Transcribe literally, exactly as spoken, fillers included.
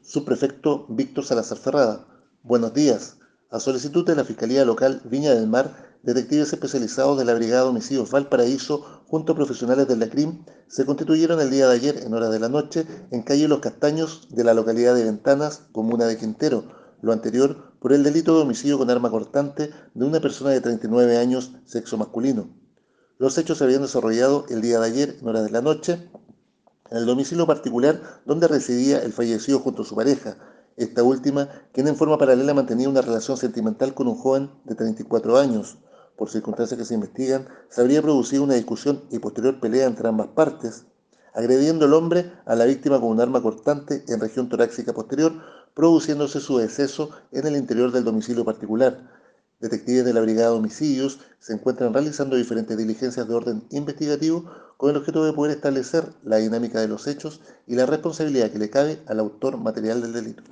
Subprefecto Víctor Salazar Ferrada. Buenos días. A solicitud de la Fiscalía Local Viña del Mar, detectives especializados de la Brigada de Homicidios Valparaíso, junto a profesionales del LACRIM, se constituyeron el día de ayer, en horas de la noche, en calle Los Castaños de la localidad de Ventanas, comuna de Quintero, lo anterior por el delito de homicidio con arma cortante de una persona de treinta y nueve años, sexo masculino. Los hechos se habían desarrollado el día de ayer, en horas de la noche, en el domicilio particular donde residía el fallecido junto a su pareja, esta última, quien en forma paralela mantenía una relación sentimental con un joven de treinta y cuatro años. Por circunstancias que se investigan, se habría producido una discusión y posterior pelea entre ambas partes, agrediendo el hombre a la víctima con un arma cortante en región torácica posterior, produciéndose su deceso en el interior del domicilio particular. Detectives de la Brigada de Homicidios se encuentran realizando diferentes diligencias de orden investigativo con el objeto de poder establecer la dinámica de los hechos y la responsabilidad que le cabe al autor material del delito.